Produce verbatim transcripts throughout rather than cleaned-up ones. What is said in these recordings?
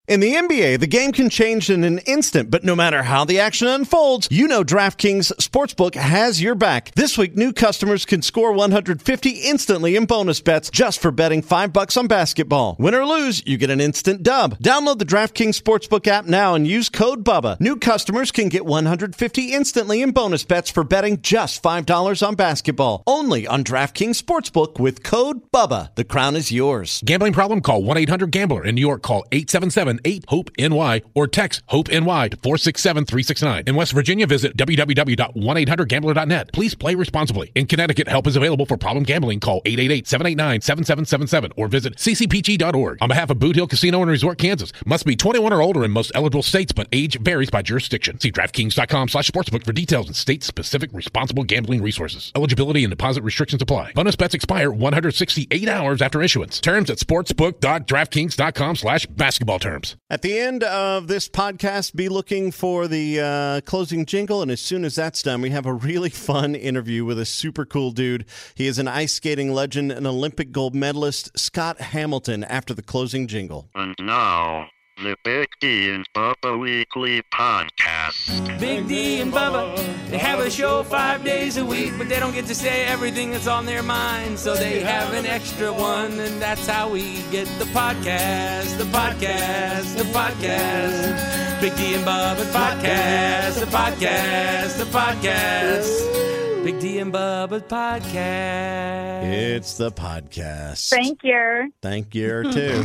In the N B A, the game can change in an instant, but no matter how the action unfolds, you know DraftKings Sportsbook has your back. This week, new customers can score one hundred fifty instantly in bonus bets just for betting five bucks on basketball. Win or lose, you get an instant dub. Download the DraftKings Sportsbook app now and use code BUBBA. New customers can get one hundred fifty instantly in bonus bets for betting just five dollars on basketball. Only on DraftKings Sportsbook with code BUBBA. The crown is yours. Gambling problem? Call one eight hundred gambler. In New York, call eight seven seven eight hope N Y or text HOPE-NY to four six seven three six nine. In West Virginia, visit w w w dot one eight hundred gambler dot net. Please play responsibly. In Connecticut, help is available for problem gambling. Call eight eight eight seven eight nine seven seven seven seven or visit c c p g dot org. On behalf of Boot Hill Casino and Resort, Kansas, must be twenty-one or older in most eligible states, but age varies by jurisdiction. See DraftKings.com slash sportsbook for details and state-specific responsible gambling resources. Eligibility and deposit restrictions apply. Bonus bets expire one hundred sixty-eight hours after issuance. Terms at sportsbook dot draftkings dot com slash basketball terms. At the end of this podcast, be looking for the uh, closing jingle, and as soon as that's done, we have a really fun interview with a super cool dude. He is an ice skating legend, an Olympic gold medalist, Scott Hamilton, after the closing jingle. And now, the Big D and Bubba Weekly Podcast. Big D and Bubba, they have a show five days a week, but they don't get to say everything that's on their mind, so they have an extra one, and that's how we get the podcast, the podcast, the podcast. Big D and Bubba podcast, the podcast, the podcast. Big D and Bubba's podcast. It's the podcast. Thank you. Thank you, too.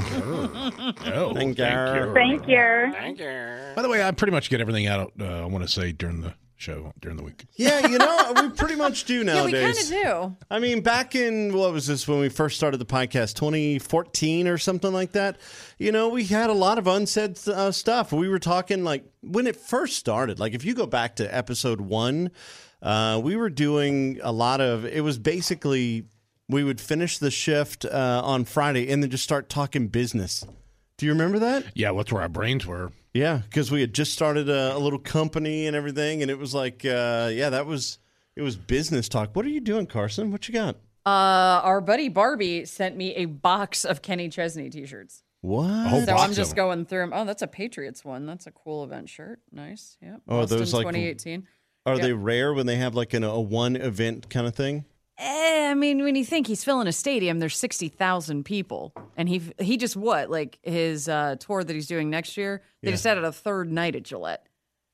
Oh, thank, thank you. you. Thank you. Thank you. By the way, I pretty much get everything out, uh, I want to say, during the show, during the week. Yeah, you know, we pretty much do Yeah, we nowadays. kind of do. I mean, back in, what was this, when we first started the podcast, twenty fourteen or something like that, you know, we had a lot of unsaid uh, stuff. We were talking, like, when it first started, like, if you go back to episode one, uh, we were doing a lot of, it was basically, we would finish the shift uh, on Friday and then just start talking business. Do you remember that? Yeah, that's where our brains were. Yeah, because we had just started a, a little company and everything, and it was like, uh, yeah, that was, it was business talk. What are you doing, Carson? What you got? Uh, our buddy Barbie sent me a box of Kenny Chesney t-shirts. What? A whole So box I'm of just them. going through them. Oh, that's a Patriots one. That's a cool event shirt. Nice. Yep. Oh, are Boston those like- twenty eighteen. Are Yep. they rare when they have like an, a one event kind of thing? Eh, I mean, when you think he's filling a stadium, there's sixty thousand people. And he he just what? Like his uh, tour that he's doing next year, they Yeah. just added a third night at Gillette.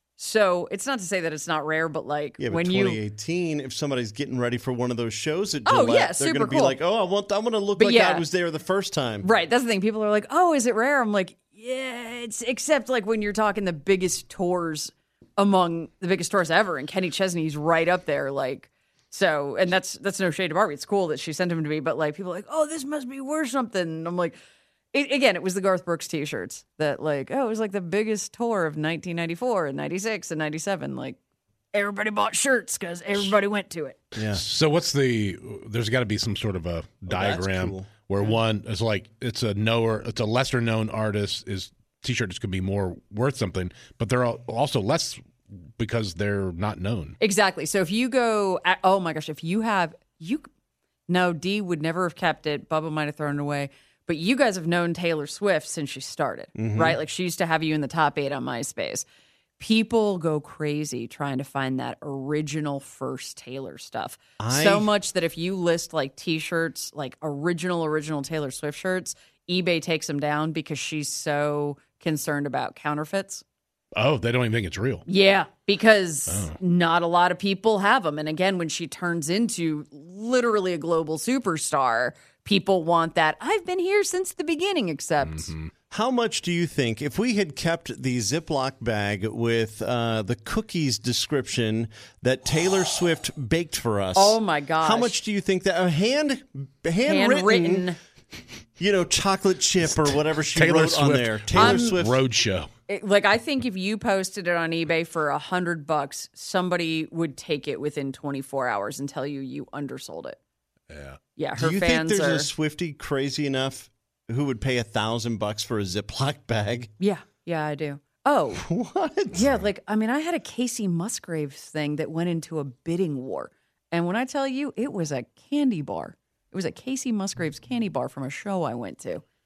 So it's not to say that it's not rare, but like Yeah, but when twenty you. eighteen, if somebody's getting ready for one of those shows at Oh, Gillette, yeah, they're super going to be cool. like, oh, I want, I want to look But like yeah. I was there the first time. Right. That's the thing. People are like, oh, is it rare? I'm like, yeah, it's except like when you're talking the biggest tours among the biggest tours ever. And Kenny Chesney's right up there. Like, so, and that's, that's no shade to Barbie. It's cool that she sent him to me, but like people are like, oh, this must be worth something. And I'm like, it, again, it was the Garth Brooks t-shirts that like, oh, it was like the biggest tour of nineteen ninety-four and ninety-six and ninety-seven. Like everybody bought shirts because everybody went to it. Yeah. So what's the, there's got to be some sort of a diagram cool. where one is like, it's a knower, it's a lesser known artist, is t-shirts could be more worth something, but they're al- also less because they're not known. Exactly. So if you go, at, oh my gosh, if you have, you, no, Dee would never have kept it. Bubba might have thrown it away. But you guys have known Taylor Swift since she started, right? Like she used to have you in the top eight on MySpace. People go crazy trying to find that original first Taylor stuff. I- So much that if you list like t-shirts, like original, original Taylor Swift shirts, eBay takes them down because she's so concerned about counterfeits. Oh, they don't even think it's real. Yeah, because Oh. not a lot of people have them. And again, when she turns into literally a global superstar, people want that. I've been here since the beginning, except Mm-hmm. How much do you think, if we had kept the Ziploc bag with uh, the cookies description that Taylor Swift baked for us? oh my gosh. How much do you think that a hand handwritten, handwritten. you know, chocolate chip or whatever she Taylor wrote on Swift. there? Taylor I'm- Swift. Roadshow. It- like I think if you posted it on eBay for a hundred bucks, somebody would take it within twenty-four hours and tell you you undersold it. Yeah. Yeah, her Do you think fans there's are. a Swiftie crazy enough who would pay a thousand bucks for a Ziploc bag? Yeah, yeah, I do. Oh, What? yeah. Like I mean, I had a Casey Musgraves thing that went into a bidding war, and when I tell you, it was a candy bar. It was a Casey Musgraves candy bar from a show I went to.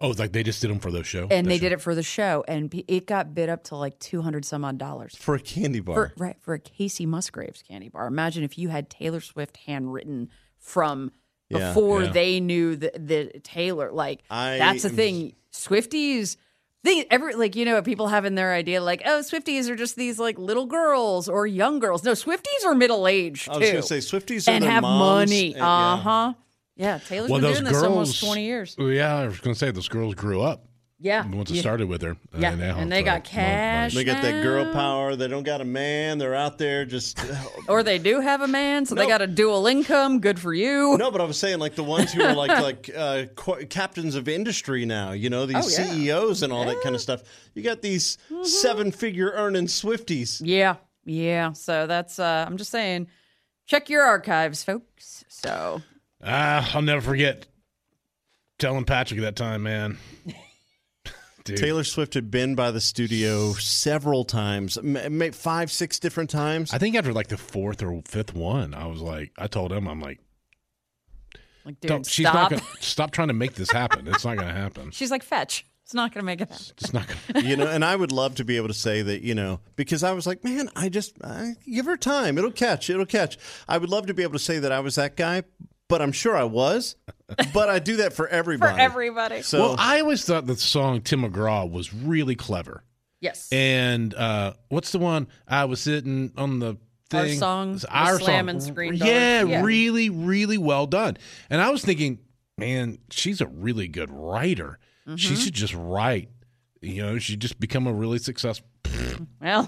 Oh, it's like they just did them for the show? And they did it for the show, and p- it got bid up to like two hundred some odd dollars. For a candy bar. For, right, for a Casey Musgraves candy bar. Imagine if you had Taylor Swift handwritten from Yeah. before Yeah. they knew the, the Taylor. Like, I- that's the thing. Swifties, they, every, like, you know, people have in their idea, like, oh, Swifties are just these, like, little girls or young girls. No, Swifties are middle-aged, too. I was going to say, Swifties are and their have moms, money. and- yeah. Uh-huh. Yeah, Taylor's Well, been those doing this girls, almost twenty years. Yeah, I was going to say, those girls grew up Yeah. once it yeah. started with her. Yeah, And, now and they it's, got uh, cash. They got that girl now. power. They don't got a man. They're out there just. Or they do have a man, so they Nope. got a dual income. Good for you. No, but I was saying like the ones who are like like uh, qu- captains of industry now. You know, these Oh, yeah. C E Os and all that kind of stuff. You got these Mm-hmm. seven-figure earning Swifties. Yeah, yeah. So that's, uh, I'm just saying, check your archives, folks. So, Ah, I'll never forget telling Patrick that time, man. Dude. Taylor Swift had been by the studio several times, m- m- five, six different times. I think after like the fourth or fifth one, I was like, I told him, I'm like, like, dude, don't, she's stop. not gonna stop trying to make this happen. It's not going to happen. She's like, fetch. It's not going to make it happen. It's not going to. You know, and I would love to be able to say that, you know, because I was like, man, I just I, give her time. It'll catch. It'll catch. I would love to be able to say that I was that guy, but I'm sure I was. But I do that for For everybody. everybody. So Well, I always thought the song Tim McGraw was really clever. Yes. And uh, what's the one? I was sitting on the Our thing. song, It's the Our slamming song. screen door. Yeah, Yeah. really, really well done. And I was thinking, man, she's a really good writer. Mm-hmm. She should just write. You know, she'd just become a really successful. Well,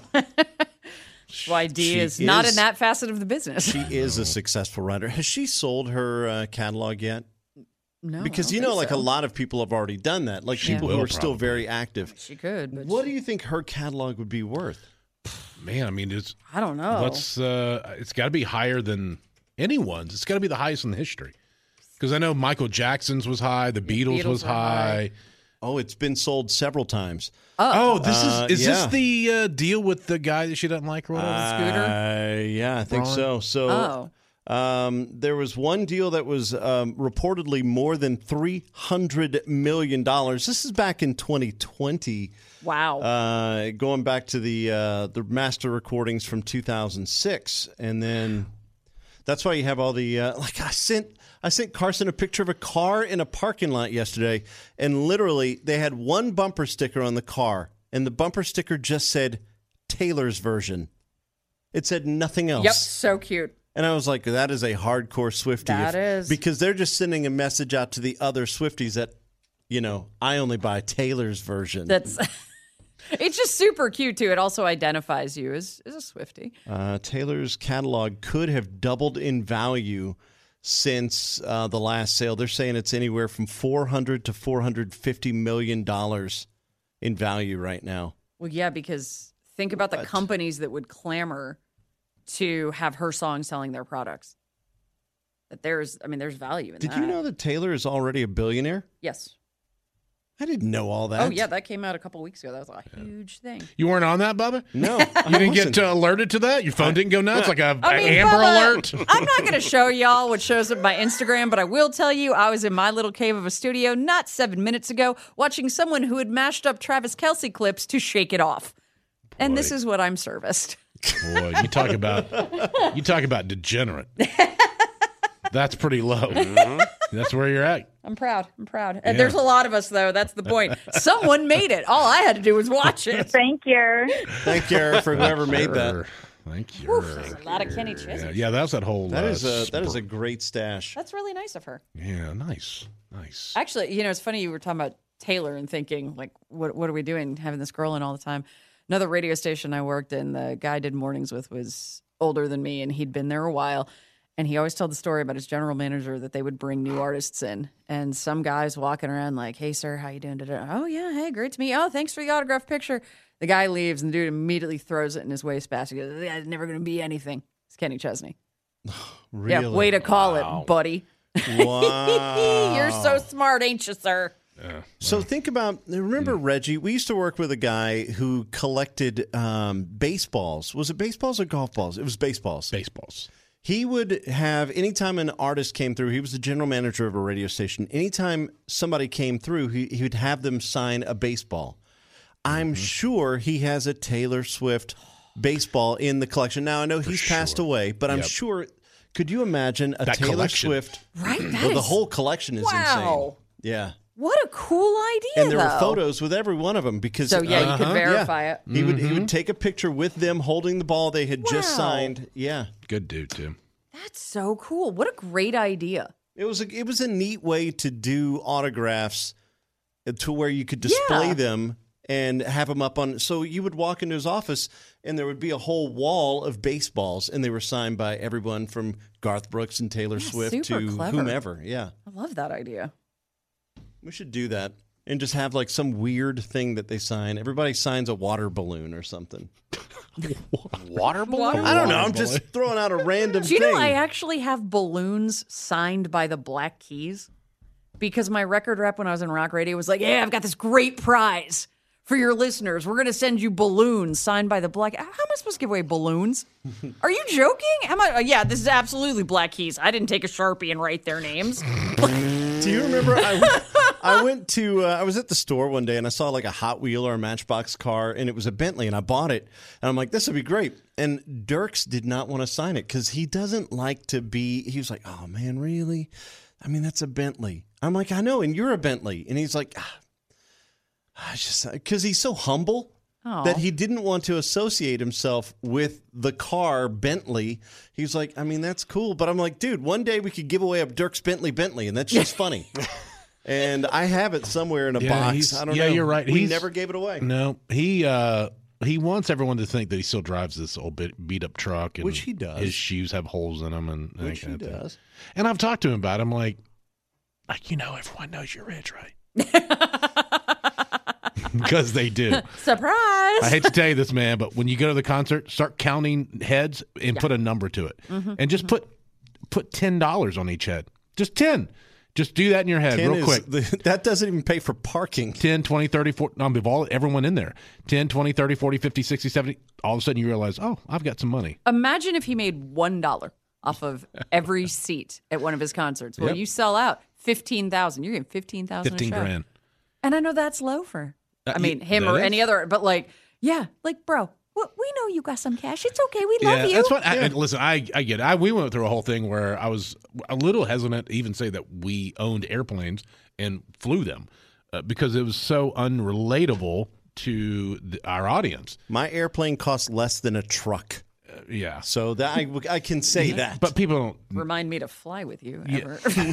Y D She is not is- in that facet of the business. she is a successful writer. Has she sold her uh, catalog yet? No, Because, I don't you know, think like so. a lot of people have already done that. Like She people will who are still probably. very active. She could, but What do you think her catalog would be worth? Man, I mean, it's I don't know. let's. Uh, it's got to be higher than anyone's. It's got to be the highest in the history. Because I know Michael Jackson's was high, the Beatles, Beatles was were high. high. Oh, it's been sold several times. Oh, this Uh, is is yeah. this the uh, deal with the guy that she doesn't like or whatever? Scooter? Uh, yeah, I think Ron? so. So Oh. um, there was one deal that was um, reportedly more than three hundred million dollars. This is back in twenty twenty. Wow. Uh, going back to the uh, the master recordings from two thousand six, and then that's why you have all the uh, like I sent I sent Carson a picture of a car in a parking lot yesterday, and literally they had one bumper sticker on the car, and the bumper sticker just said Taylor's version. It said nothing else. Yep, so cute. And I was like, that is a hardcore Swiftie. That if- is. because they're just sending a message out to the other Swifties that, you know, I only buy Taylor's version. That's it's just super cute too. It also identifies you as, as a Swiftie. Uh, Taylor's catalog could have doubled in value since uh, the last sale. They're saying it's anywhere from four hundred to four hundred fifty million dollars in value right now. Well, yeah, because think about the What? companies that would clamor to have her song selling their products. That there's, I mean, there's value in Did that. you know that Taylor is already a billionaire? Yes. I didn't know all that. Oh, yeah, that came out a couple weeks ago. That was a huge thing. You weren't on that, Bubba? No. You didn't get uh, alerted to that? Your phone didn't go nuts like a, I a mean, Amber Bubba, Alert? I'm not going to show y'all what shows up my Instagram, but I will tell you I was in my little cave of a studio not seven minutes ago watching someone who had mashed up Travis Kelce clips to shake it off. And this Boy. is what I'm serviced. Boy, you talk about you talk about degenerate. That's pretty low. That's where you're at. I'm proud. I'm proud. Yeah. And there's a lot of us, though. That's the point. Someone made it. All I had to do was watch it. Thank you. Thank you for whoever made that. Sure. Thank you. There's a lot of Kenny Yeah, Chesney. yeah, that's that whole. That uh, is a that is spr- a great stash. That's really nice of her. Yeah, nice, nice. Actually, you know, it's funny you were talking about Taylor and thinking, like, what what are we doing having this girl in all the time? Another radio station I worked in, the guy I did mornings with was older than me, and he'd been there a while. And he always told the story about his general manager that they would bring new artists in. And some guy's walking around like, hey, sir, how you doing today? Oh, yeah, hey, great to meet you. Oh, thanks for the autograph picture. The guy leaves, and the dude immediately throws it in his wastebasket. He goes, yeah, it's never going to be anything. It's Kenny Chesney. Really? Yeah, way to call it, buddy. Wow. You're so smart, ain't you, sir? So think about, remember Reggie, we used to work with a guy who collected um, baseballs. Was it baseballs or golf balls? It was baseballs. Baseballs. He would have, anytime an artist came through, he was the general manager of a radio station. Anytime somebody came through, he, he would have them sign a baseball. I'm mm-hmm. sure he has a Taylor Swift baseball in the collection. Now, I know For he's sure. passed away, but yep. I'm sure, could you imagine a that Taylor collection. Swift? Right? That well, is, the whole collection is wow. insane. Yeah. What a cool idea, And there though. were photos with every one of them because so yeah, uh-huh. you could verify yeah. it. He would he would take a picture with them holding the ball they had wow. just signed. Yeah, good dude too. That's so cool. What a great idea. It was a, it was a neat way to do autographs to where you could display yeah. them and have them up on. So you would walk into his office and there would be a whole wall of baseballs, and they were signed by everyone from Garth Brooks and Taylor yeah, Swift to clever. whomever. Yeah, I love that idea. We should do that and just have like some weird thing that they sign. Everybody signs a water balloon or something. Water balloon? I don't know. I'm just throwing out a random Do you thing. know I actually have balloons signed by the Black Keys? Because my record rep when I was in rock radio was like, yeah, I've got this great prize for your listeners. We're going to send you balloons signed by the Black... How am I supposed to give away balloons? Are you joking? Am I... Yeah, this is absolutely Black Keys. I didn't take a Sharpie and write their names. Do you remember I, I went to, uh, I was at the store one day and I saw like a Hot Wheel or a Matchbox car and it was a Bentley and I bought it. And I'm like, this would be great. And Dirks did not want to sign it because he doesn't like to be, he was like, oh man, really? I mean, that's a Bentley. I'm like, I know, and you're a Bentley. And he's like, ah, I just, because he's so humble. Aww. That he didn't want to associate himself with the car Bentley. He's like, I mean, that's cool. But I'm like, dude, one day we could give away a Dirks Bentley Bentley, and that's just funny. And I have it somewhere in a yeah, box. I don't yeah, know. Yeah, you're right. We he's, never gave it away. No, he uh, he wants everyone to think that he still drives this old bit, beat up truck. And Which he does. His shoes have holes in them. And Which he kind of does. Thing. And I've talked to him about it. I'm like, like, you know, everyone knows you're rich, right? Because they do. Surprise! I hate to tell you this, man, but when you go to the concert, start counting heads and yeah. put a number to it. Mm-hmm, and just mm-hmm. put put ten dollars on each head. Just ten. Just do that in your head real is, quick. The, that doesn't even pay for parking. ten, twenty, thirty, forty. No, of all, everyone in there. ten, twenty, thirty, forty, fifty, sixty, seventy. All of a sudden you realize, oh, I've got some money. Imagine if he made one dollar off of every seat at one of his concerts. Well, yep. you sell out fifteen thousand dollars. You're getting fifteen thousand dollars fifteen a show. grand. And I know that's low for... Uh, I mean, him or is? any other, but like, yeah, like, bro, well, we know you got some cash. It's okay. We love yeah, you. That's what. I, listen, I, I get it. I, we went through a whole thing where I was a little hesitant to even say that we owned airplanes and flew them uh, because it was so unrelatable to the, our audience. My airplane costs less than a truck. Uh, yeah. So that I, I can say yeah. that. But people don't. Remind me to fly with you ever. Yeah.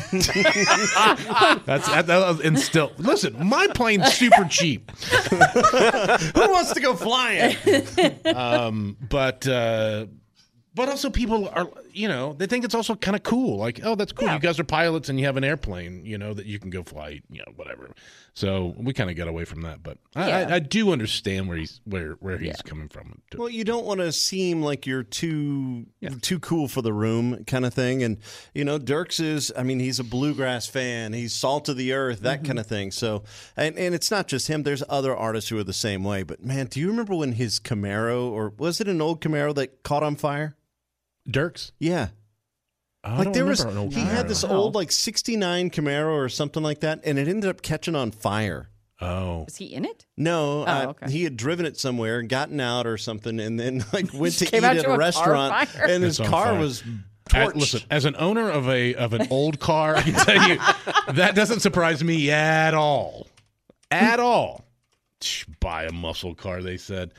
That's that, that was instilled. Listen, my plane's super cheap. Who wants to go flying? um, but uh, but also people are, you know, they think it's also kind of cool. Like, oh, that's cool. Yeah. You guys are pilots and you have an airplane, you know, that you can go fly, you know, whatever. So we kind of got away from that. But I, yeah. I, I do understand where he's where where he's yeah. coming from. Well, you don't want to seem like you're too yeah. too cool for the room kind of thing. And, you know, Dirks is, I mean, he's a bluegrass fan. He's salt of the earth, that mm-hmm. kind of thing. So, and, and it's not just him. There's other artists who are the same way. But, man, do you remember when his Camaro, or was it an old Camaro that caught on fire? Dirks? Yeah. I like don't there was, an old he Camaro. had this old like sixty-nine Camaro or something like that, and it ended up catching on fire. Oh, was he in it? No, oh, uh, okay. he had driven it somewhere and gotten out or something, and then like went to eat Came out at to a a restaurant, car and his It's on car fire. was As, torched. listen, as an owner of a of an old car, I can tell you that doesn't surprise me at all, at all. Buy a muscle car, they said.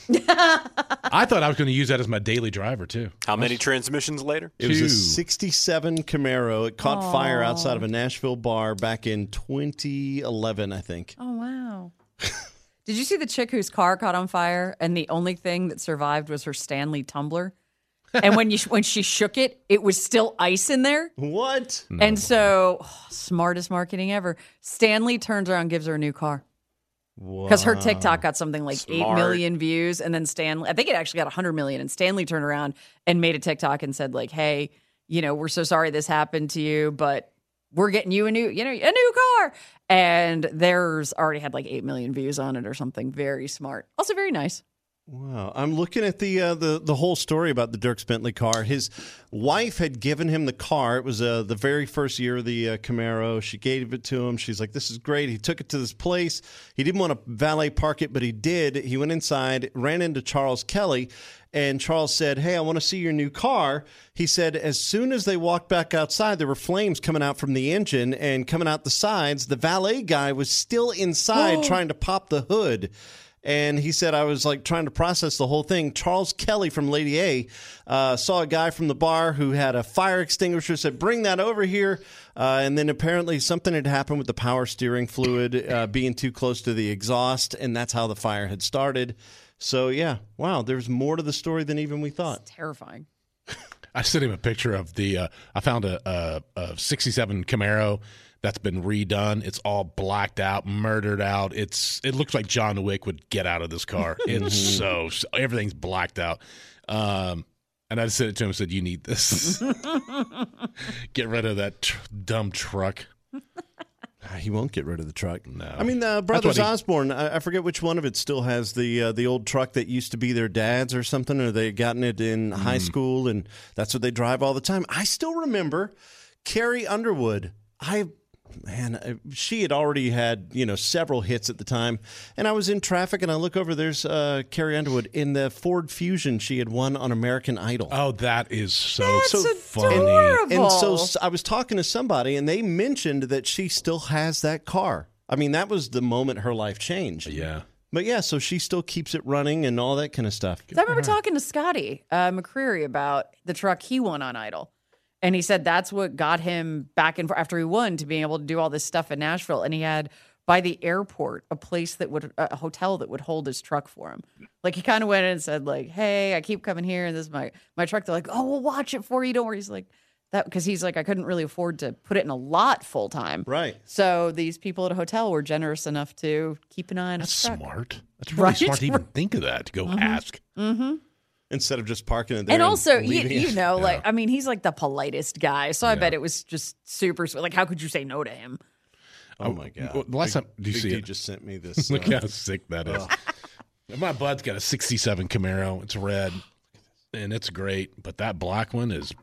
I thought I was going to use that as my daily driver too. How many transmissions later? It was a sixty-seven Camaro. It caught Aww. fire outside of a Nashville bar back in twenty eleven, I think. Oh, wow. Did you see the chick whose car caught on fire and the only thing that survived was her Stanley tumbler? And when you when she shook it, it was still ice in there. What? No. And so, oh, smartest marketing ever. Stanley turns around and gives her a new car. Because her TikTok got something like Smart. eight million views, and then Stanley, I think it actually got one hundred million, and Stanley turned around and made a TikTok and said, like, hey, you know, we're so sorry this happened to you, but we're getting you a new, you know, a new car. And theirs already had like eight million views on it or something. Very smart. Also very nice. Wow. I'm looking at the uh, the the whole story about the Dierks Bentley car. His wife had given him the car. It was uh, the very first year of the uh, Camaro. She gave it to him. She's like, this is great. He took it to this place. He didn't want to valet park it, but he did. He went inside, ran into Charles Kelly, and Charles said, hey, I want to see your new car. He said as soon as they walked back outside, there were flames coming out from the engine and coming out the sides. The valet guy was still inside oh. trying to pop the hood. And he said, I was like trying to process the whole thing. Charles Kelly from Lady A uh, saw a guy from the bar who had a fire extinguisher, said, bring that over here. Uh, and then apparently something had happened with the power steering fluid uh, being too close to the exhaust. And that's how the fire had started. So, yeah, wow, there's more to the story than even we thought. It's terrifying. I sent him a picture of the, uh, I found a, a, a sixty-seven Camaro that's been redone. It's all blacked out, murdered out. It's It looks like John Wick would get out of this car. It's so, so, everything's blacked out. Um, and I sent it to him and said, you need this. Get rid of that tr- dumb truck. He won't get rid of the truck. No. I mean, uh, Brothers he, Osborne, I, I forget which one of it still has the uh, the old truck that used to be their dad's or something, or they had gotten it in mm. high school, and that's what they drive all the time. I still remember Carrie Underwood. I Man, she had already had, you know, several hits at the time. And I was in traffic, and I look over, there's uh, Carrie Underwood in the Ford Fusion she had won on American Idol. Oh, that is so, That's so funny. adorable. And so I was talking to somebody, and they mentioned that she still has that car. I mean, that was the moment her life changed. Yeah. But, yeah, so she still keeps it running and all that kind of stuff. I remember talking to Scotty uh, McCreery about the truck he won on Idol. And he said that's what got him back in after he won to being able to do all this stuff in Nashville. And he had by the airport a place that would a hotel that would hold his truck for him. Like he kind of went in and said like, "Hey, I keep coming here, and this is my my truck." They're like, "Oh, we'll watch it for you. Don't worry." He's like that because he's like, I couldn't really afford to put it in a lot full time. Right. So these people at a hotel were generous enough to keep an eye on That's his truck. smart. That's really Right? smart to even think of that to go mm-hmm. ask. Mm-hmm. Instead of just parking it there. And also, and you, leaving you it. know, Yeah. like, I mean, he's like the politest guy. So I Yeah. bet it was just super sweet. Like, how could you say no to him? Oh, my God. Well, the last Big- time- do you Big see D it? just sent me this. Look uh, how sick that is. My bud's got a sixty-seven Camaro. It's red, and it's great. But that black one is,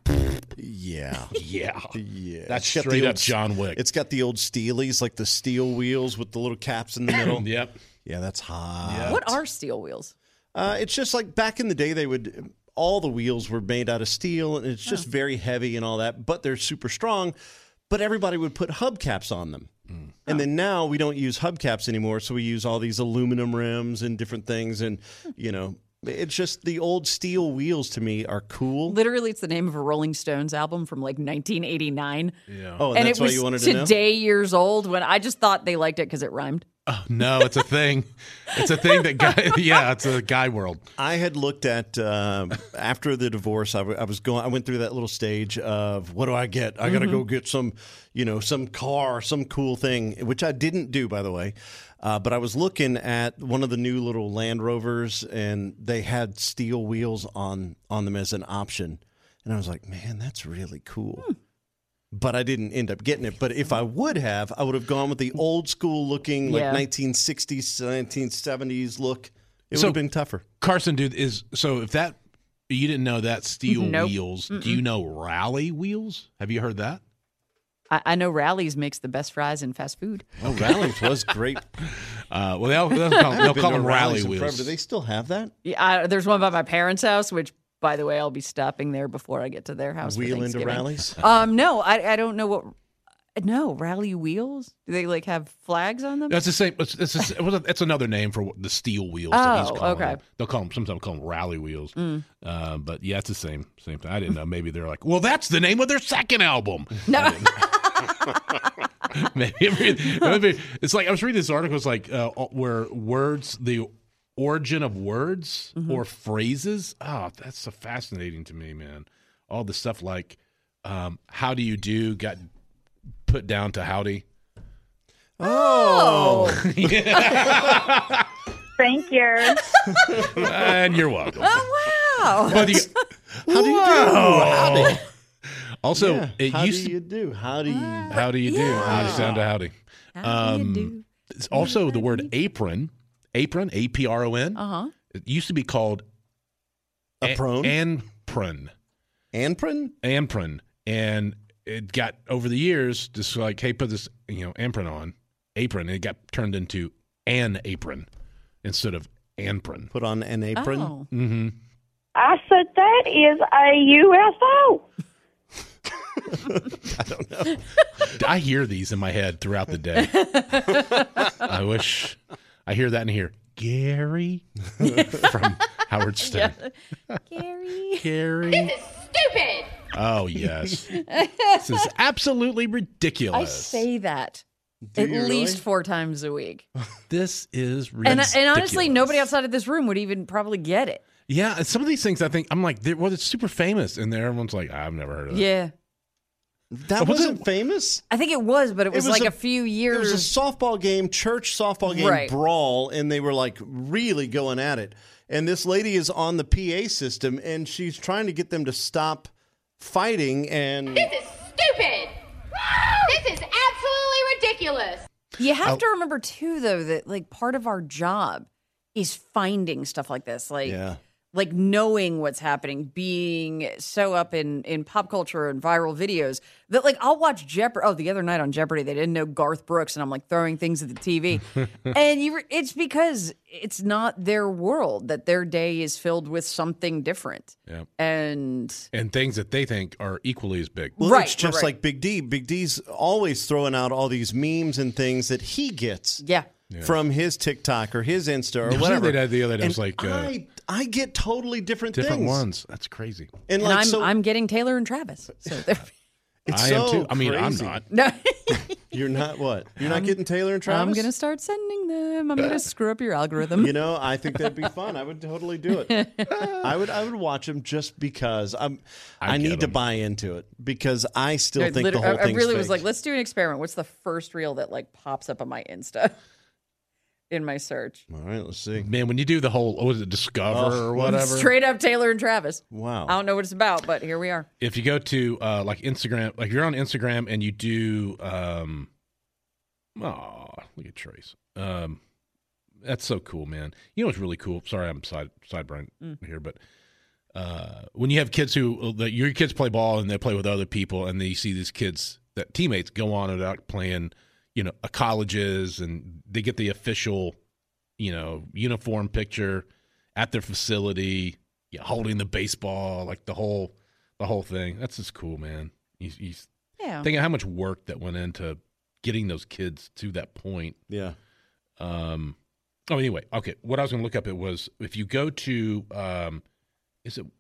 yeah. yeah. Yeah. That's It's got the straight old up John Wick. It's got the old Steelies, like the steel wheels with the little caps in the middle. Yep. Yeah, that's hot. Yeah. What are steel wheels? Uh, it's just like back in the day, they would all the wheels were made out of steel, and it's just Oh. very heavy and all that. But they're super strong. But everybody would put hubcaps on them, Mm. and Oh. then now we don't use hubcaps anymore. So we use all these aluminum rims and different things, and you know, it's just the old steel wheels to me are cool. Literally, it's the name of a Rolling Stones album from like nineteen eighty-nine. Yeah. Oh, and, And that's it why was you wanted to know. today years old when I just thought they liked it because it rhymed. Oh, no, it's a thing. It's a thing that guy. Yeah, it's a guy world. I had looked at um, after the divorce. I, w- I was going. I went through that little stage of what do I get? I got to go get some, you know, some car, some cool thing, which I didn't do, by the way. Uh, but I was looking at one of the new little Land Rovers, and they had steel wheels on on them as an option, and I was like, man, that's really cool. Hmm. But I didn't end up getting it. But if I would have, I would have gone with the old school looking, like Yeah. nineteen sixties, nineteen seventies look. It would So- have been tougher. Carson, dude, is so if that you didn't know that steel Nope. wheels, do you know rally wheels? Have you heard that? I, I know Rally's makes the best fries in fast food. Oh, Rally's was great. Uh, well, they'll, they'll call, they'll Been call to them rally Rally's in forever. wheels. Do they still have that? Yeah, I, there's one by my parents' house, which, by the way, I'll be stopping there before I get to their house. for Wheel into Thanksgiving. Rallies? Um, no, I I don't know what. No, rally wheels. Do they like have flags on them? That's the same. It's, it's, it's, it's another name for the steel wheels. that he's Oh, calling okay. them. They'll call them sometimes call them rally wheels. Mm. Uh, but yeah, it's the same same thing. I didn't know. Maybe they're like, well, that's the name of their second album. No. maybe, maybe it's like I was reading this article. It's like uh, where words, the origin of words Mm-hmm. or phrases. Oh, that's so fascinating to me, man. All the stuff like, um, "How do you do?" got put down to "howdy." Oh. Thank you. And you're welcome. Oh wow. But the, How do you do? Howdy. also, Yeah. it How used do to. you do? How do you? How do you do? How do you sound to howdy? How do you Um, do? It's also the word apron. Apron, A P R O N. Uh huh. It used to be called A prone? Anpron. Anpron? Anpron. And it got, over the years, just like, hey, put this, you know, Anpron on, apron, and it got turned into An Apron instead of Anpron. Put on an apron? Oh. Mm-hmm. I said, that is a U F O. I don't know. I hear these in my head throughout the day. I wish I hear that in here. Gary from Howard Stern. Yeah. Gary. Gary. This is stupid. Oh, yes. This is absolutely ridiculous. I say that Do at you least really? four times a week. This is And, ridiculous. and honestly, nobody outside of this room would even probably get it. Yeah, and some of these things I think, I'm like, they're- well, it's super famous. And there everyone's like, I've never heard of that. Yeah. That Oh, was wasn't it- famous? I think it was, but it was, was like a- a, few It years. was a softball game, church softball game Right. brawl, and they were like really going at it. And this lady is on the P A system, and she's trying to get them to stop fighting. And This is stupid. This is absolutely ridiculous. You have to remember too, though, that like part of our job is finding stuff like this, like yeah, like knowing what's happening, being so up in in pop culture and viral videos that like I'll watch Jeopardy. Oh, the other night on Jeopardy, they didn't know Garth Brooks, and I'm like throwing things at the T V, and you, it's because it's not their world that their day is filled with something different, Yeah. and And things that they think are equally as big. well, Right, it's just right. like Big D. Big D's always throwing out all these memes and things that he gets yeah. from his TikTok or his Insta or You see whatever. they did the other day, it And was like, uh, I, I get totally different, Different things. ones. That's crazy. And And like I'm so, I'm getting Taylor and Travis. So they're- it's I so am too. I mean, crazy. I'm not. no. You're not what? You're not getting Taylor and Travis? I'm gonna start sending them. I'm gonna screw up your algorithm. You know, I think that'd be fun. I would totally do it. I would. I would watch them just because I'm. I I, get need to 'em. buy into it because I still I think liter- the whole I, I thing's really was fake. like, let's do an experiment. What's the first reel that like pops up on my Insta in my search? All right, let's see. Man, when you do the whole, what was it, Discover Oh, or whatever? Straight up Taylor and Travis. Wow. I don't know what it's about, but here we are. If you go to uh, like Instagram, like you're on Instagram and you do, um, oh, look at Trace. Um, that's so cool, man. You know what's really cool? Sorry, I'm side sideburn here, but uh, when you have kids who that your kids play ball and they play with other people, and then you see these kids that teammates go on and out playing, you know, uh, colleges, and they get the official, you know, uniform picture at their facility, you know, holding the baseball, like the whole, the whole thing. That's just cool, man. You, you Yeah. think of how much work that went into getting those kids to that point. Yeah. Um, oh, anyway, okay. What I was going to look up it was if you go to, um, is it?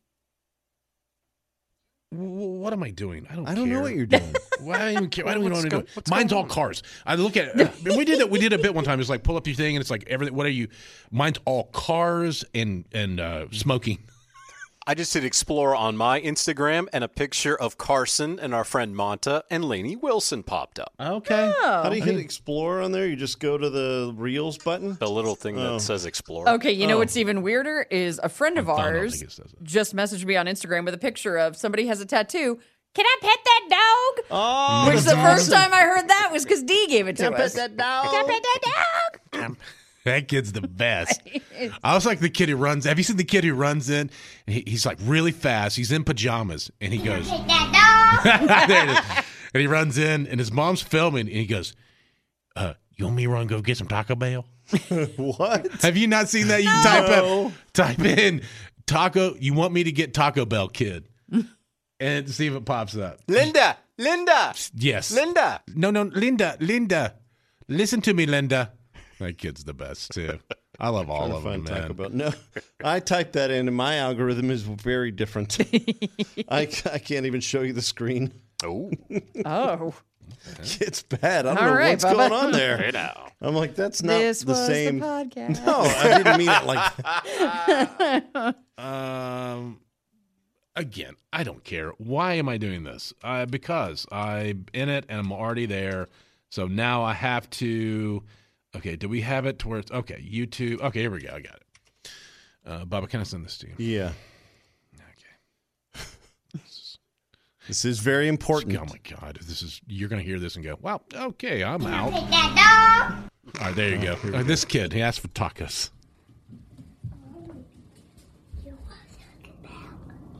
w- What am I doing? I don't. I don't care. know what you're doing. Why do I even care? Why do we know what What's to go- do? what's Mine's going all on? cars. I look at it. We did it. We did a bit one time. It's like pull up your thing, and it's like everything. What are you? Mine's all cars and and uh, smoking. I just did Explore on my Instagram, and a picture of Carson and our friend Monta and Lainey Wilson popped up. Okay. How do you hit Explore on there? You just go to the Reels button. The little thing Oh. that says Explore. Okay, you know what's even weirder is a friend of I don't ours think it says it. just messaged me on Instagram with a picture of somebody has a tattoo. Can I pet that dog? Oh, Which that's the first awesome. time I heard that was because D gave it to Can I pet us. that dog? Can I pet that dog? That kid's the best. I was like the kid who runs. Have you seen the kid who runs in? And he, he's like really fast. He's in pajamas, and he goes, Take that dog. there it is. And he runs in, and his mom's filming, and he goes, uh, "You want me to run go get some Taco Bell?" What? Have you not seen that? You can type in, type in taco. You want me to get Taco Bell, kid, and see if it pops up. Linda, Linda, Yes, Linda. No, no, Linda, Linda, listen to me, Linda. That kid's the best too. I love all Trying to of them, find man. Taco Bell. No, I typed that in, and my algorithm is very different. I, I can't even show you the screen. Oh, Oh, It's bad. I don't All know right, what's Bubba. going on there. hey now. I'm like, that's not this the was same. the podcast. No, I didn't mean it like that. Um, again, I don't care. Why am I doing this? Uh, because I'm in it and I'm already there. So now I have to. Okay, do we have it to where it's okay? YouTube. Okay, here we go. I got it. Uh, Bubba, can I send this to you? Yeah. Okay. This is very important. Oh my God, this is. You're gonna hear this and go, "Wow, okay, I'm out." Take that dog. All right, there you go. Uh, this kid, he asked for tacos.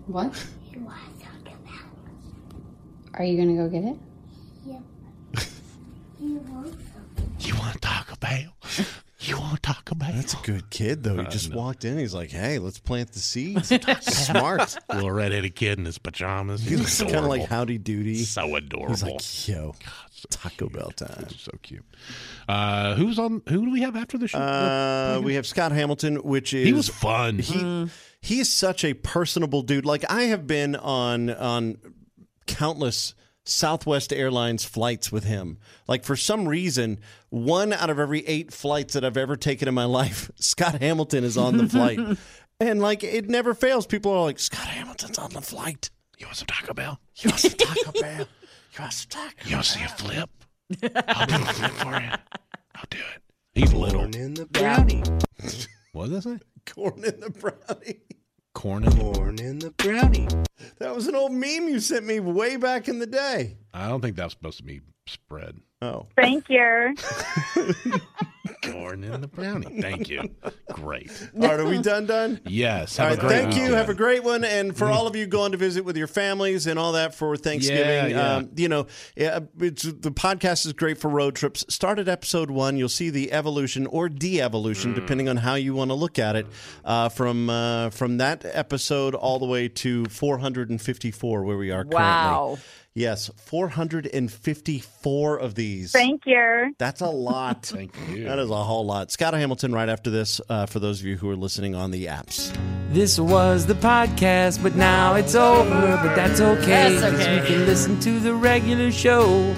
What? Are you gonna go get it? You want Taco Bell? You want Taco Bell? That's a good kid, though. He Uh, just no. walked in. He's like, hey, let's plant the seeds. Smart. Little redheaded kid in his pajamas. He looks kind of like Howdy Doody. So adorable. He's like, yo, Taco Bell time. So cute. Uh, who's on? Who do we have after the show? Uh, we have Scott Hamilton, which is He was fun. He he is such a personable dude. Like I have been on on countless Southwest Airlines flights with him. Like for some reason, one out of every eight flights that I've ever taken in my life, Scott Hamilton is on the flight, and like it never fails. People are like, Scott Hamilton's on the flight. You want some Taco Bell? You want some Taco Bell? You want some Taco You want to see a flip? I'll do a flip for you. I'll do it. He's little. Corn in the brownie. What did I say? Corn in the brownie. Corn in the Corn in the brownie. That was an old meme you sent me way back in the day. I don't think that's supposed to be spread. Oh. Thank you. Corn in the brownie. Thank you. Great. All right, are we done, done? Yes. All Have right, a great thank you. weekend. Have a great one. And for all of you going to visit with your families and all that for Thanksgiving, Yeah, yeah. Um, you know, yeah, it's, the podcast is great for road trips. Start at episode one. You'll see the evolution or de-evolution, depending on how you want to look at it, uh, from uh, from that episode all the way to four hundred fifty-four, where we are Wow. currently. Yes, four hundred fifty-four of these. Thank you. That's a lot. Thank you. That is a whole lot. Scott Hamilton right after this, uh, for those of you who are listening on the apps. This was the podcast, but now it's over. But that's okay. That's 'cause okay. You can listen to the regular show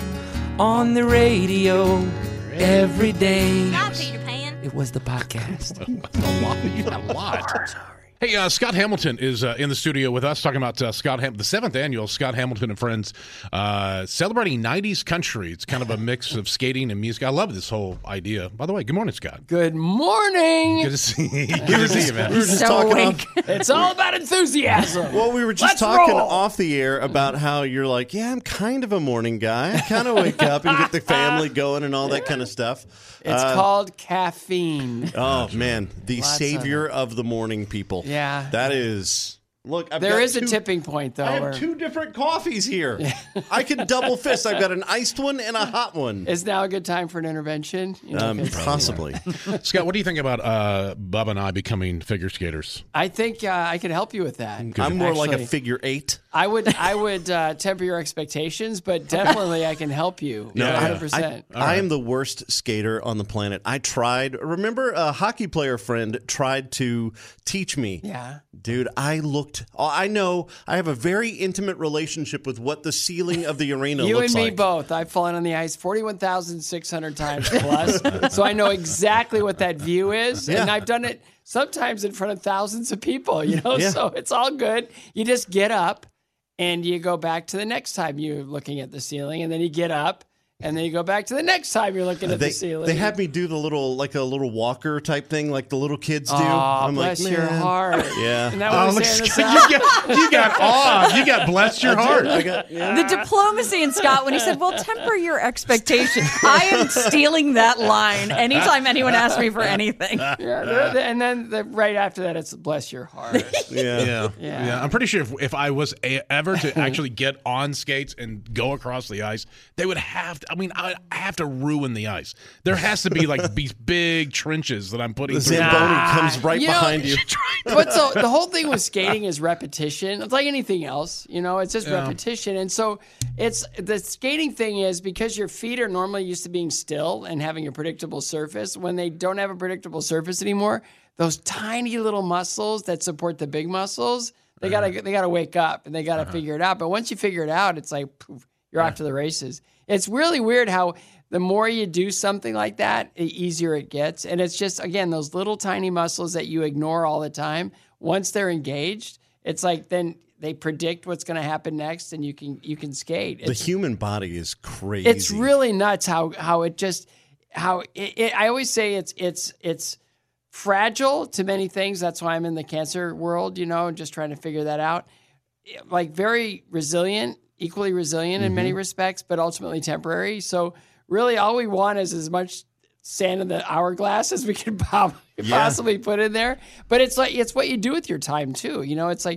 on the radio every day. Hi, Peter Pan. It was the podcast. a lot. You had a lot. Hey, uh, Scott Hamilton is uh, in the studio with us talking about uh, Scott Ham- the seventh annual Scott Hamilton and Friends uh, celebrating nineties country. It's kind of a mix of skating and music. I love this whole idea. By the way, good morning, Scott. Good morning. Good to see you. Good to see you, man. We were just So talking awake. off, It's all about enthusiasm. well, we were just Let's talking roll. off the air about how you're like, yeah, I'm kind of a morning guy. I kind of wake up and get the family going and all that kind of stuff. It's Uh, called caffeine. Oh man, the Lots of savior of, the morning people. Yeah. that is. Look, I've There got is a two- tipping point, though. I where have two different coffees here. I can double fist. I've got an iced one and a hot one. Is now a good time for an intervention? You know, Um, 'cause- possibly. Scott, what do you think about uh, Bub and I becoming figure skaters? I think uh, I can help you with that. I'm more like a Actually, figure eight. I would I would uh, temper your expectations, but definitely I can help you. No, one I- hundred percent. I, I am the worst skater on the planet. I tried. Remember, a hockey player friend tried to teach me. Yeah. Dude, I looked. I know I have a very intimate relationship with what the ceiling of the arena You looks and me like. both. I've fallen on the ice forty-one thousand six hundred times plus, so I know exactly what that view is, and Yeah. I've done it sometimes in front of thousands of people. You know, Yeah. so it's all good. You just get up, and you go back to the next time you're looking at the ceiling, and then you get up, and then you go back to the next time you're looking at They, the ceiling. they had me do the little, like a little walker type thing, like the little kids do. Oh, I'm bless like, your man. heart. Yeah. Isn't that what Oh, we look, say in the Scott, South? you got you got awe. You got blessed your heart. I got, yeah. The diplomacy in Scott when he said, well, temper your expectations. I am stealing that line anytime anyone asks me for anything. Yeah, the- the- and then the, right after that, it's bless your heart. Yeah. Yeah. Yeah. yeah, I'm pretty sure if, if I was a, ever to actually get on skates and go across the ice, they would have to. I mean, I, I have to ruin the ice. There has to be like these big trenches that I'm putting The through. Zamboni comes right You know, behind you. But so the whole thing with skating is repetition. It's like anything else, you know, it's just Yeah. repetition. And so it's the skating thing is because your feet are normally used to being still and having a predictable surface. When they don't have a predictable surface anymore, those tiny little muscles that support the big muscles, they gotta they gotta wake up and they gotta figure it out. But once you figure it out, it's like poof, you're off to the races. It's really weird how the more you do something like that, the easier it gets. And it's just, again, those little tiny muscles that you ignore all the time. Once they're engaged, it's like then they predict what's going to happen next, and you can you can skate. The It's, human body is crazy. it's really nuts how how it just how it, it, I always say it's it's it's fragile to many things. That's why I'm in the cancer world, you know, just trying to figure that out. Like very resilient, equally resilient in many respects, but ultimately temporary. So really, all we want is as much sand in the hourglass as we could possibly, Yeah. possibly put in there. But it's like it's what you do with your time too. You know, it's like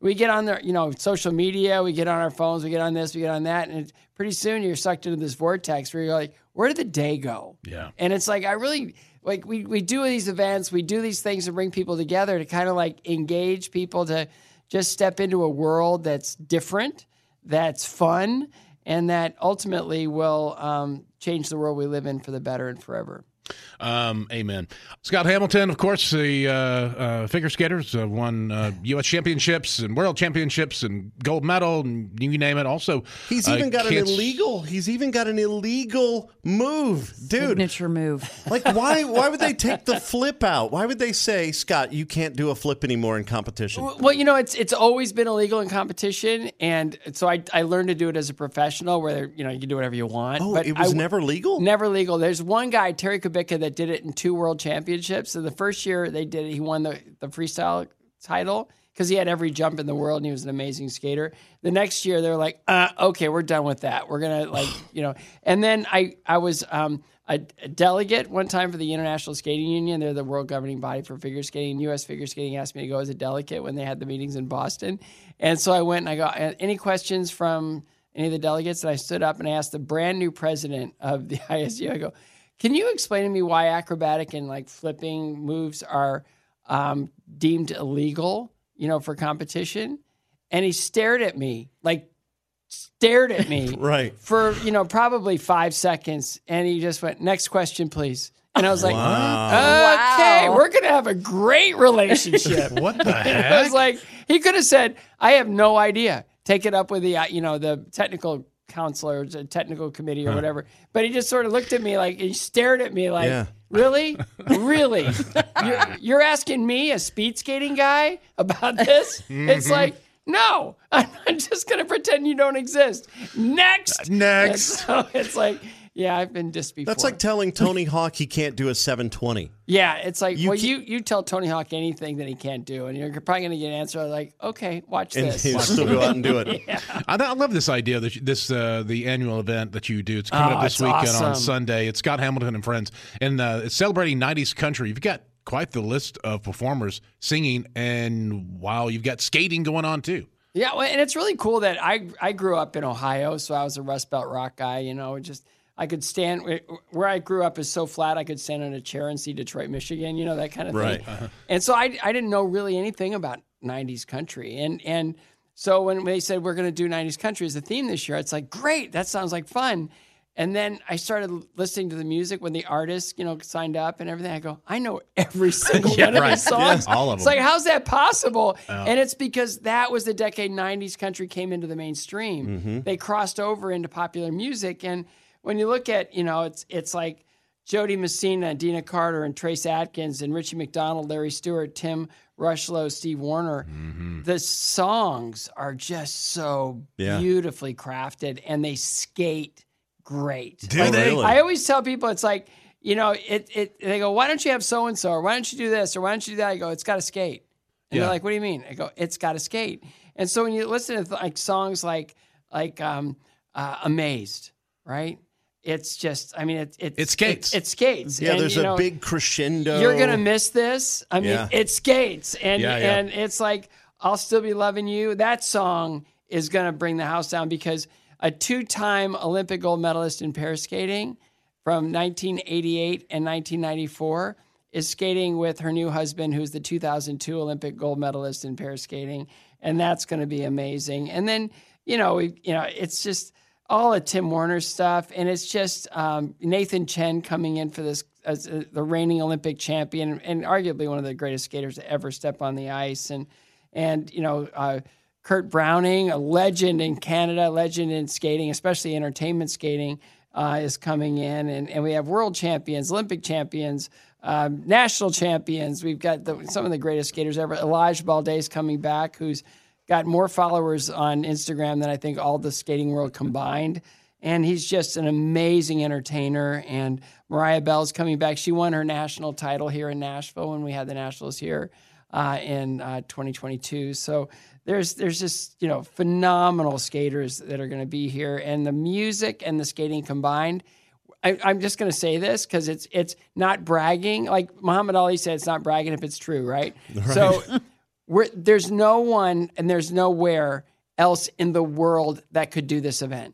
we get on there, you know, social media, we get on our phones, we get on this, we get on that, and it's, pretty soon you're sucked into this vortex where you're like, where did the day go? Yeah. And it's like, I really, like, we, we do these events, we do these things to bring people together to kind of like engage people to just step into a world that's different, that's fun, and that ultimately will um, change the world we live in for the better and forever. Um, amen. Scott Hamilton, of course, the uh, uh, figure skaters uh, won uh, U S championships and world championships and gold medal and you name it. Also, he's uh, even got an can't... illegal. He's even got an illegal move, dude. Signature move. Like, why? Why would they take the flip out? Why would they say, Scott, you can't do a flip anymore in competition? Well, you know, it's it's always been illegal in competition, and so I I learned to do it as a professional, where you know you can do whatever you want. Oh, but it was I, never legal. Never legal. There's one guy, Terry Kubica, that did it in two world championships. So the first year they did it, he won the, the freestyle title because he had every jump in the world and he was an amazing skater. The next year they're like, uh, okay, we're done with that. We're going to like, you know, and then I, I was um, a, a delegate one time for the International Skating Union. They're the world governing body for figure skating. U S Figure Skating asked me to go as a delegate when they had the meetings in Boston. And so I went and I got any questions from any of the delegates, and I stood up and I asked the brand new president of the I S U, I go, can you explain to me why acrobatic and like flipping moves are um, deemed illegal, you know, for competition? And he stared at me, like stared at me right. for, you know, probably five seconds. And he just went, next question, please. And I was like, wow. okay, Wow. we're going to have a great relationship. What the heck? I was like, he could have said, I have no idea. Take it up with the, uh, you know, the technical counselor, or the technical committee or huh. whatever. But he just sort of looked at me like, he stared at me like, yeah. really? Really? you're, you're asking me, a speed skating guy, about this? Mm-hmm. It's like, no, I'm just going to pretend you don't exist. Next. Next. And so it's like, yeah, I've been dissed before. That's like telling Tony Hawk he can't do a seven twenty. Yeah, it's like, you well, keep... you, you tell Tony Hawk anything that he can't do, and you're probably going to get an answer like, okay, watch and this. he'll still go out and do it. yeah. I, I love this idea that you, this uh, the annual event that you do. It's coming oh, up this weekend awesome. on Sunday. It's Scott Hamilton and Friends, and uh, it's celebrating nineties country. You've got quite the list of performers singing, and wow, you've got skating going on too. Yeah, well, and it's really cool that I I grew up in Ohio, so I was a Rust Belt rock guy. You know, just I could stand where I grew up is so flat. I could stand on a chair and see Detroit, Michigan. You know, that kind of right. thing. Uh-huh. And so I I didn't know really anything about nineties country, and and so when they said we're going to do nineties country as a theme this year, it's like great. That sounds like fun. And then I started listening to the music when the artists, you know, signed up and everything. I go, I know every single yeah, one of right. these songs. Yeah, all of them. It's like, how's that possible? Oh. And it's because that was the decade nineties country came into the mainstream. Mm-hmm. They crossed over into popular music. And when you look at, you know, it's it's like Jody Messina, Dina Carter, and Trace Atkins, and Richie McDonald, Larry Stewart, Tim Rushlow, Steve Warner. Mm-hmm. The songs are just so yeah. beautifully crafted, and they skate great. Do like, they? Really? I always tell people, it's like, you know, it, it, they go, why don't you have so-and-so, or why don't you do this, or why don't you do that? I go, it's got to skate. And Yeah. they're like, what do you mean? I go, it's got to skate. And so when you listen to like songs like, like um, uh, Amazed, right? It's just, I mean, it, it, It skates. It, it skates. Yeah, And, there's you a know, big crescendo. you're going to miss this. I mean, Yeah. it skates. And, Yeah, yeah. and it's like, I'll Still Be Loving You. That song is going to bring the house down because a two-time Olympic gold medalist in pair skating from nineteen eighty-eight and nineteen ninety-four is skating with her new husband, who's the two thousand two Olympic gold medalist in pair skating, and that's going to be amazing. And then, you know, we, you know, it's just all of Tim Warner's stuff, and it's just um, Nathan Chen coming in for this as uh, the reigning Olympic champion and arguably one of the greatest skaters to ever step on the ice, and and you know. Uh, Kurt Browning, a legend in Canada, a legend in skating, especially entertainment skating, uh, is coming in. And, and we have world champions, Olympic champions, um, national champions. We've got the, some of the greatest skaters ever. Elijah Balde's coming back, who's got more followers on Instagram than I think all the skating world combined. And he's just an amazing entertainer. And Mariah Bell's coming back. She won her national title here in Nashville when we had the Nationals here uh, in uh, twenty twenty-two. So There's there's just, you know, phenomenal skaters that are going to be here. And the music and the skating combined, I, I'm just going to say this because it's it's not bragging. Like Muhammad Ali said, it's not bragging if it's true, right? Right. So we're, there's no one and there's nowhere else in the world that could do this event.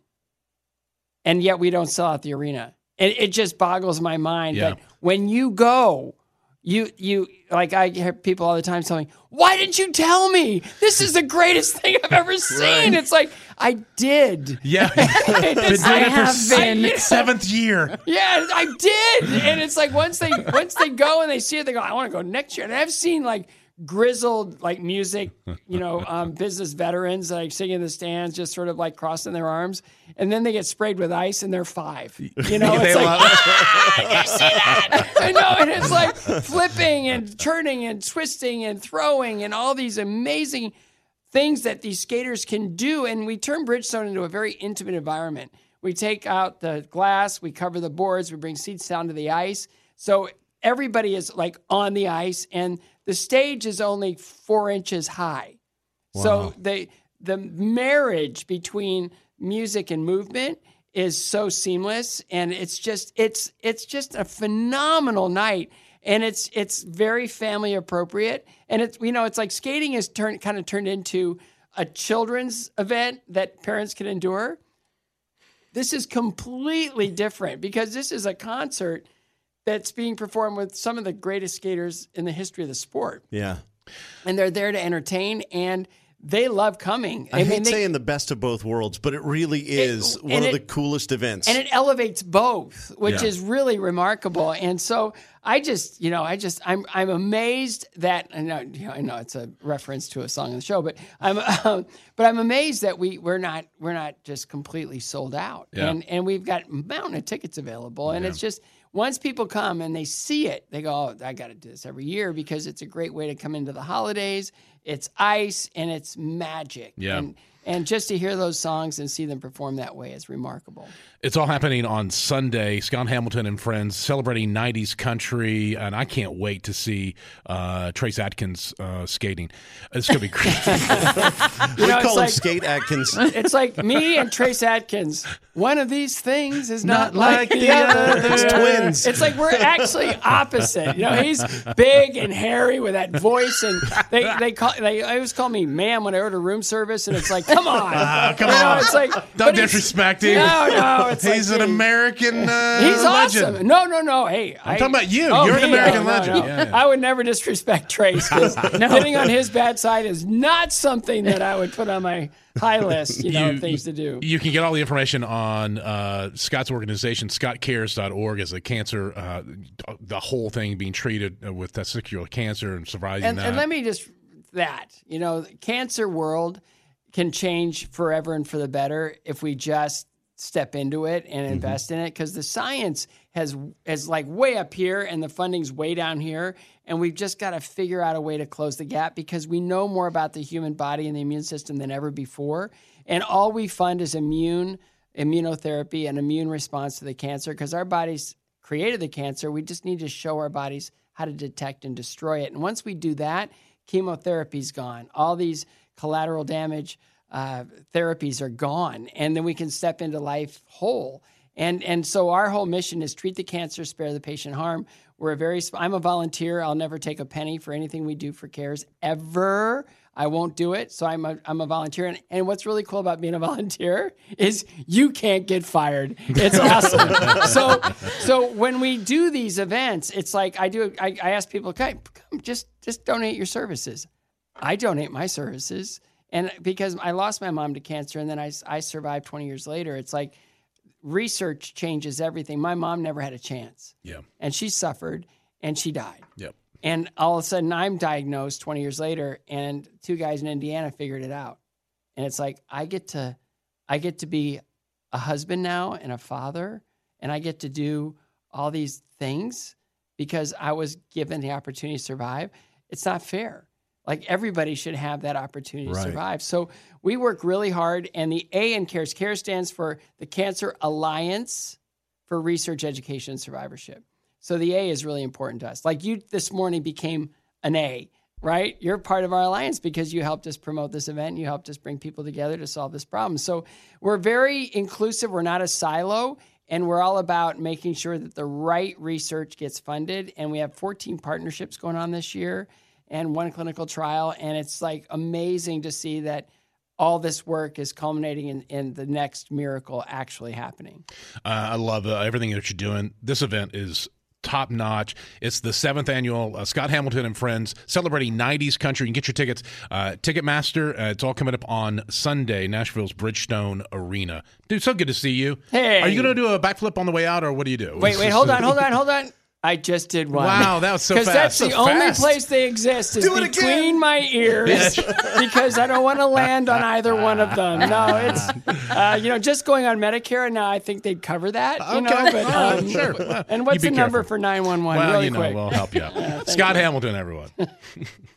And yet we don't sell out the arena. It, it just boggles my mind Yeah. that when you go, you, you, like I hear people all the time telling me, why didn't you tell me? This is the greatest thing I've ever seen. Right. It's like, I did. Yeah. Been doing it I for have s- been. seventh year. Yeah, I did. And it's like once they once they go and they see it, they go, I want to go next year. And I've seen like grizzled like music, you know, um, business veterans like sitting in the stands, just sort of like crossing their arms, and then they get sprayed with ice and they're five. You know, They it's like love- ah, you see that? I know, and it's like flipping and turning and twisting and throwing and all these amazing things that these skaters can do. And we turn Bridgestone into a very intimate environment. We take out the glass, we cover the boards, we bring seats down to the ice. So everybody is like on the ice, and the stage is only four inches high. Wow. So the the marriage between music and movement is so seamless, and it's just it's it's just a phenomenal night. And it's it's very family appropriate, and it's you know it's like skating is turned kind of turned into a children's event that parents can endure. This is completely different because this is a concert that's being performed with some of the greatest skaters in the history of the sport, Yeah. and they're there to entertain, and they love coming. I, hate mean, they- saying the best of both worlds, but it really is It- one and of it- the coolest events. and it elevates both, which Yeah. is really remarkable. And so I just, you know, I just, I'm, I'm amazed that, I know, you know, I know it's a reference to a song in the show, but I'm, um, but I'm amazed that we, we're not, we're not just completely sold out, Yeah. and and we've got a mountain of tickets available, and it's just. Once people come and they see it, they go, oh, I got to do this every year because it's a great way to come into the holidays. It's ice and it's magic. Yeah. And, and just to hear those songs and see them perform that way is remarkable. It's all happening on Sunday. Scott Hamilton and friends celebrating nineties country, and I can't wait to see uh, Trace Atkins uh, skating. It's going to be great. we You know, call it's him like- Skate Atkins. It's like me and Trace Atkins. One of these things is not, Not like, like the the other. It's twins. It's like we're actually opposite. You know, he's big and hairy with that voice, and they they call they always call me ma'am when I order room service, and it's like, come on, Ah, come You know, on. it's like Don't but he's- disrespect him. No, no, it's He's like, an hey, American uh, He's legend. awesome. No, no, no. Hey, I'm talking about you. You're an American legend. Yeah, yeah. I would never disrespect Trace because getting on his bad side is not something that I would put on my high list, you know, You- things to do. You can get all the information on uh, Scott's organization, scott cares dot org, as a cancer, uh, the whole thing being treated with testicular cancer and surviving And, that. and let me just, that, you know, the cancer world can change forever and for the better if we just step into it and invest in it, because the science has is like way up here and the funding's way down here, and we've just got to figure out a way to close the gap because we know more about the human body and the immune system than ever before, and all we fund is immune immunotherapy and immune response to the cancer because our bodies created the cancer. We just need to show our bodies how to detect and destroy it, and once we do that, chemotherapy's gone. All these collateral damage uh, therapies are gone, and then we can step into life whole. And and so our whole mission is treat the cancer, spare the patient harm. We're a very. I'm a volunteer. I'll never take a penny for anything we do for CARES ever. I won't do it. So I'm a I'm a volunteer. And, and what's really cool about being a volunteer is you can't get fired. It's awesome. so so when we do these events, it's like I do. I, I ask people, okay, come just just donate your services. I donate my services. And because I lost my mom to cancer and then I, I survived twenty years later, it's like research changes everything. My mom never had a chance. Yeah. And she suffered and she died. Yep. And all of a sudden I'm diagnosed twenty years later and two guys in Indiana figured it out. And it's like, I get to, I get to be a husband now and a father, and I get to do all these things because I was given the opportunity to survive. It's not fair. Like everybody should have that opportunity Right. to survive. So we work really hard. And the A in CARES, CARES stands for the Cancer Alliance for Research, Education, and Survivorship. So the A is really important to us. Like you this morning became an A, right? You're part of our alliance because you helped us promote this event. You helped us bring people together to solve this problem. So we're very inclusive. We're not a silo. And we're all about making sure that the right research gets funded. And we have fourteen partnerships going on this year. and one clinical trial. And it's like amazing to see that all this work is culminating in, in the next miracle actually happening. Uh, I love uh, everything that you're doing. This event is top notch. It's the seventh annual uh, Scott Hamilton and Friends celebrating nineties country. You can get your tickets. Uh, Ticketmaster. Uh, it's all coming up on Sunday, Nashville's Bridgestone Arena. Dude, so good to see you. Hey. Are you going to do a backflip on the way out, or what do you do? Wait, wait, hold on, hold on, hold on. I just did one. Wow, that was so fast. Because that's so the only fast. place they exist is Do it between again. my ears because I don't want to land on either one of them. No, it's, uh, you know, just going on Medicare, now I think they'd cover that, you know. Okay. But, All right, um, sure. Well, and what's you the be number careful. for nine one one? Well, Really you know, quick. we'll help you out. Yeah, thank Scott you. Hamilton, everyone.